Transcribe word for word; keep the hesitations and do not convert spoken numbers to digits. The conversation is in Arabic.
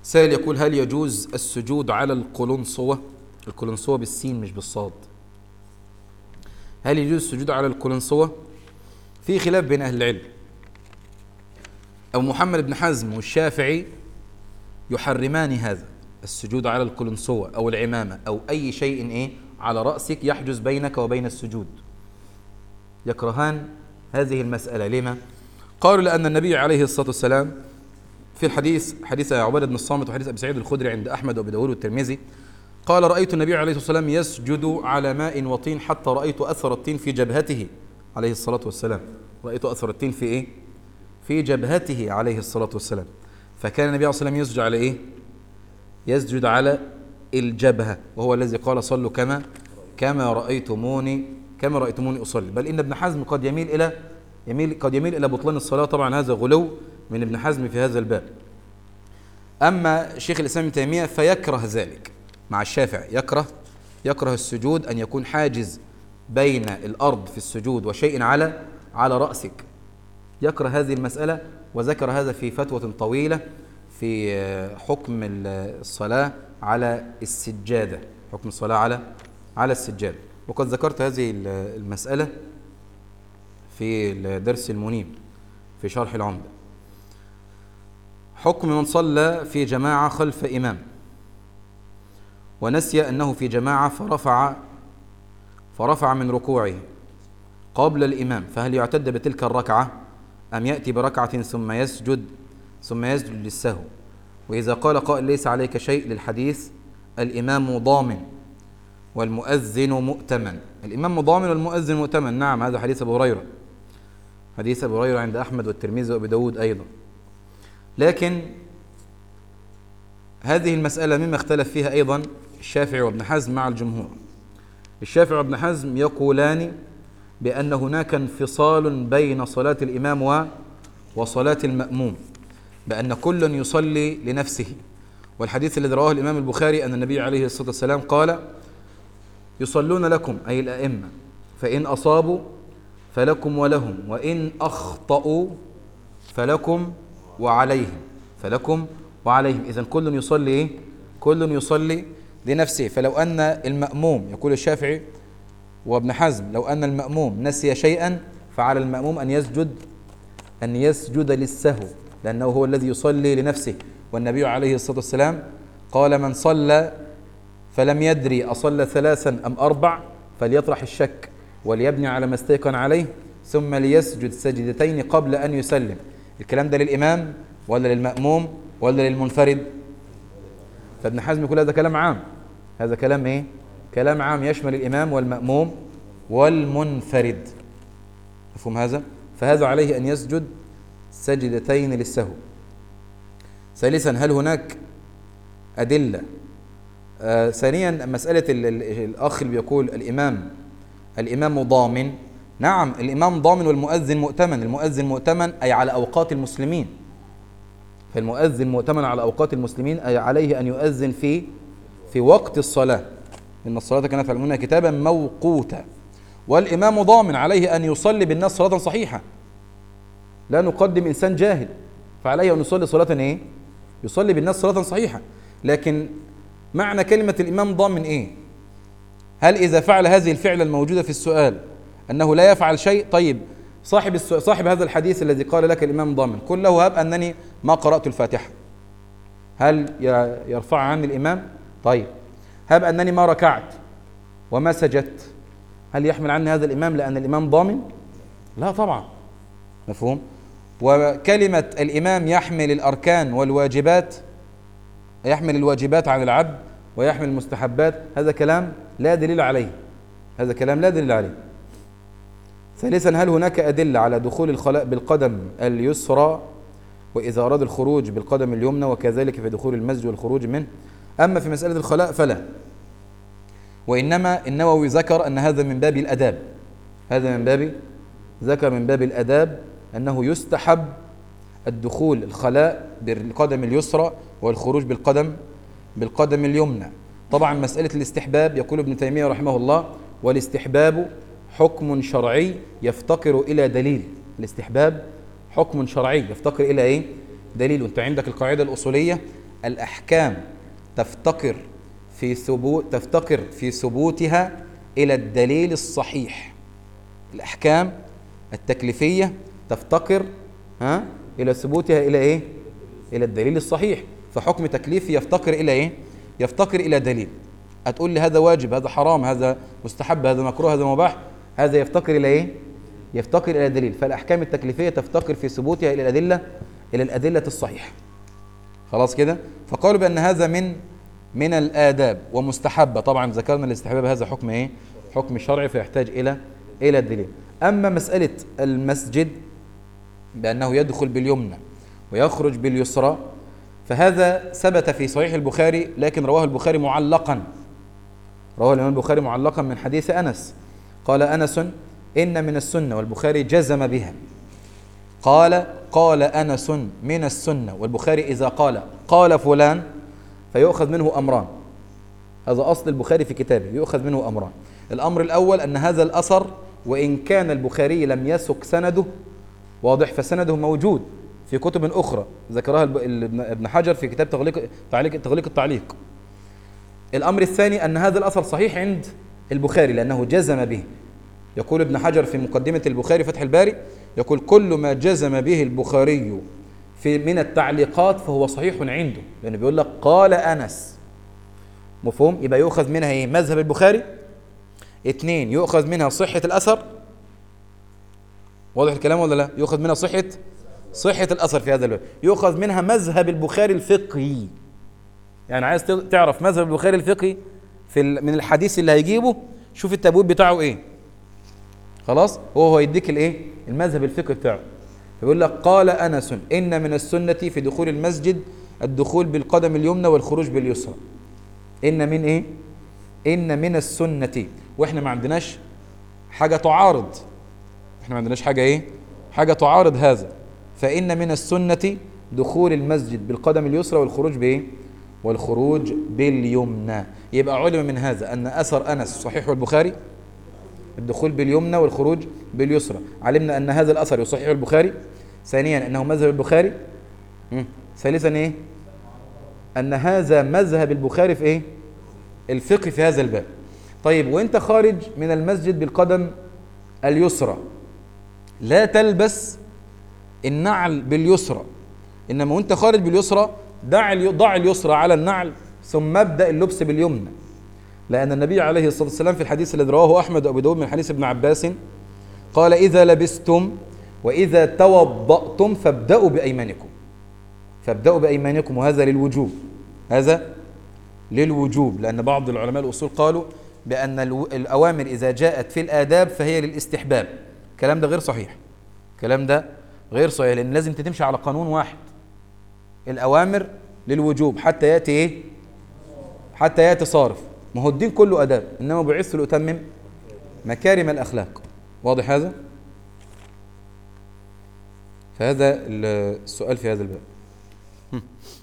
سائل يقول: هل يجوز السجود على القلنسوة؟ القلنسوة بالسين مش بالصاد. هل يجوز السجود على القلنسوة؟ في خلاف بين أهل العلم. أبو محمد بن حزم والشافعي يحرمان هذا السجود على القلنسوة أو العمامة أو أي شيء إيه على رأسك يحجز بينك وبين السجود، يكرهان هذه المسألة. لما؟ قالوا لأن النبي عليه الصلاة والسلام في الحديث، حديث عبادة بن الصامت وحديث أبي سعيد الخدري عند أحمد وأبي داود والترمذي، قال: رأيت النبي عليه الصلاة والسلام يسجد على ماء وطين حتى رأيت أثر الطين في جبهته عليه الصلاة والسلام. رأيت أثر الطين في إيه؟ في جبهته عليه الصلاة والسلام. فكان النبي عليه الصلاة والسلام يسجد على إيه؟ يسجد على الجبهة، وهو الذي قال: صلوا كما كما رأيتموني كما رأيتموني أصلي. بل إن ابن حزم قد يميل إلى يميل قد يميل إلى بطلان الصلاة. طبعا هذا غلو من ابن حزم في هذا الباب. أما شيخ الإسلام ابن تيمية فيكره ذلك مع الشافعي، يكره يكره السجود أن يكون حاجز بين الأرض في السجود وشيء على على رأسك، يكره هذه المسألة. وذكر هذا في فتوى طويلة في حكم الصلاة على السجادة، حكم الصلاة على على السجادة. وقد ذكرت هذه المسألة في درس المنيب في شرح العمدة. حكم من صلى في جماعة خلف إمام ونسي أنه في جماعة فرفع فرفع من ركوعه قبل الإمام، فهل يعتد بتلك الركعة أم يأتي بركعة ثم يسجد ثم يسجد للسهو؟ وإذا قال قائل: ليس عليك شيء، للحديث: الإمام ضامن والمؤذن مؤتمن. الإمام ضامن والمؤذن مؤتمن. نعم، هذا حديث أبو هريرة، حديث أبو هريرة عند أحمد والترمذي وأبي داود أيضا. لكن هذه المسألة مما اختلف فيها أيضا الشافعي وابن حزم مع الجمهور. الشافعي وابن حزم يقولان بأن هناك انفصال بين صلاة الإمام وصلاة المأموم، بأن كل يصلي لنفسه. والحديث الذي رواه الإمام البخاري أن النبي عليه الصلاة والسلام قال: يصلون لكم أي الأئمة، فإن أصابوا فلكم ولهم، وإن أخطأوا فلكم وعليهم فلكم وعليهم. إذن كل يصلي إيه؟ كل يصلي لنفسه. فلو أن المأموم، يقول الشافعي وابن حزم، لو أن المأموم نسي شيئا فعلى المأموم أن يسجد أن يسجد للسهو، لأنه هو الذي يصلي لنفسه. والنبي عليه الصلاة والسلام قال: من صلى فلم يدري أصلى ثلاثا أم أربع فليطرح الشك وليبني على ما استيقن عليه ثم ليسجد سجدتين قبل أن يسلم. الكلام ده للإمام ولا للمأموم ولا للمنفرد؟ فابن حزم يقول هذا كلام عام. هذا كلام إيه؟ كلام عام يشمل الإمام والمأموم والمنفرد. مفهوم هذا؟ فهذا عليه أن يسجد سجدتين للسهو. ثالثا، هل هناك أدلة؟ آه ثانيا، مسألة الأخ اللي بيقول الإمام الإمام ضامن. نعم، الإمام ضامن والمؤذن مؤتمن. المؤذن مؤتمن أي على أوقات المسلمين، فالمؤذن مؤتمن على أوقات المسلمين، أي عليه أن يؤذن في في وقت الصلاة، إن الصلاة كانت على المؤمنين كتابا موقوتا. والإمام ضامن، عليه أن يصلي بالناس صلاة صحيحة، لا نقدم إنسان جاهل، فعليه أن يصلي صلاة إيه؟ يصلي بالناس صلاة صحيحة. لكن معنى كلمة الإمام ضامن إيه؟ هل إذا فعل هذه الفعلة الموجودة في السؤال أنه لا يفعل شيء؟ طيب صاحب صاحب هذا الحديث الذي قال لك الإمام ضامن، قل له: هب أنني ما قرأت الفاتحة، هل يرفع عني الإمام؟ طيب هب أنني ما ركعت وما سجدت، هل يحمل عني هذا الإمام لأن الإمام ضامن؟ لا طبعا. مفهوم؟ وكلمة الإمام يحمل الأركان والواجبات، يحمل الواجبات عن العبد ويحمل المستحبات، هذا كلام لا دليل عليه، هذا كلام لا دليل عليه. ثالثا، هل هناك أدلة على دخول الخلاء بالقدم اليسرى وإذا أراد الخروج بالقدم اليمنى، وكذلك في دخول المسجد والخروج منه؟ أما في مسألة الخلاء فلا، وإنما النووي ذكر أن هذا من باب الأداب، هذا من باب ذكر من باب الأداب أنه يستحب الدخول الخلاء بالقدم اليسرى والخروج بالقدم بالقدم اليمنى. طبعا مسألة الاستحباب يقول ابن تيمية رحمه الله: والاستحباب حكم شرعي يفتقر إلى دليل. الاستحباب حكم شرعي يفتقر إلى إيه؟ دليل. وانت عندك القاعدة الأصولية: الأحكام تفتقر في ثبوت تفتقر في ثبوتها إلى الدليل الصحيح. الأحكام التكليفية تفتقر ها إلى ثبوتها إلى إيه؟ إلى الدليل الصحيح. فحكم تكليفي يفتقر إلى إيه؟ يفتقر إلى دليل. هتقول لي هذا واجب، هذا حرام، هذا مستحب، هذا مكروه، هذا مباح، هذا يفتقر إلى إيه؟ يفتقر إلى دليل. فالأحكام التكليفية تفتقر في ثبوتها إلى الأدلة إلى الأدلة الصحيحة. خلاص كده؟ فقالوا بأن هذا من من الآداب ومستحبة. طبعا ذكرنا الاستحباب هذا حكم إيه؟ حكم شرعي فيحتاج إلى إلى الدليل. أما مسألة المسجد بأنه يدخل باليمنى ويخرج باليسرى، فهذا ثبت في صحيح البخاري، لكن رواه البخاري معلقا. رواه الإمام البخاري معلقا من حديث أنس. قال أنس: إن من السنة، والبخاري جزم بها. قال قال أنس: من السنة. والبخاري إذا قال قال فلان فيؤخذ منه أمران. هذا أصل البخاري في كتابه، يؤخذ منه أمران. الأمر الأول أن هذا الأثر وإن كان البخاري لم يسك سنده، واضح، فسنده موجود في كتب أخرى ذكرها ابن حجر في كتاب تغليق تعليق تغليق التعليق. الأمر الثاني أن هذا الأثر صحيح عند البخاري لأنه جزم به. يقول ابن حجر في مقدمة البخاري فتح الباري، يقول: كل ما جزم به البخاري في من التعليقات فهو صحيح عنده، لأنه بيقول لك قال أنس. مفهوم؟ يبقى يؤخذ منها إيه؟ مذهب البخاري. اثنين، يؤخذ منها صحة الأثر. واضح الكلام ولا لا؟ يؤخذ منها صحة صحة الأثر في هذا الباب. يؤخذ منها مذهب البخاري الفقهي. يعني عايز تعرف مذهب البخاري الفقهي في من الحديث اللي هيجيبه، شوف التابوت بتاعه ايه. خلاص، هو هو يديك الايه؟ المذهب الفقهي بتاعه. فيقول لك: قال أنس: إن من السنة في دخول المسجد الدخول بالقدم اليمنى والخروج باليسرى. إن من ايه؟ إن من السنة. واحنا ما عندناش حاجة تعارض. احنا ما عندناش حاجة ايه؟ حاجة تعارض هذا. فإن من السنة دخول المسجد بالقدم اليسرى والخروج بايه؟ والخروج باليمنى. يبقى علم من هذا أن أثر أنس صحيح البخاري، الدخول باليمنى والخروج باليسرى. علمنا أن هذا الأثر يصحح البخاري. ثانيا أنه مذهب البخاري. ثالثا إيه؟ أن هذا مذهب البخاري في إيه؟ الفقه في هذا الباب. طيب، وإنت خارج من المسجد بالقدم اليسرى لا تلبس النعل باليسرى، إنما وإنت خارج باليسرى دع ضع اليسرى على النعل ثم ابدأ اللبس باليمنى. لأن النبي عليه الصلاة والسلام في الحديث الذي رواه أحمد وأبو داود من حديث ابن عباس قال: إذا لبستم وإذا توضأتم فابدأوا بأيمانكم. فابدأوا بأيمانكم، وهذا للوجوب. هذا للوجوب، لأن بعض العلماء الأصول قالوا بأن الأوامر إذا جاءت في الآداب فهي للاستحباب. الكلام ده غير صحيح. الكلام ده غير صحيح، لأن لازم تمشي على قانون واحد. الأوامر للوجوب حتى يأتي إيه؟ حتى يأتي صارف. ما هو الدين كله أداب، إنما بعثت لأتمم مكارم الأخلاق. واضح هذا؟ فهذا السؤال في هذا الباب.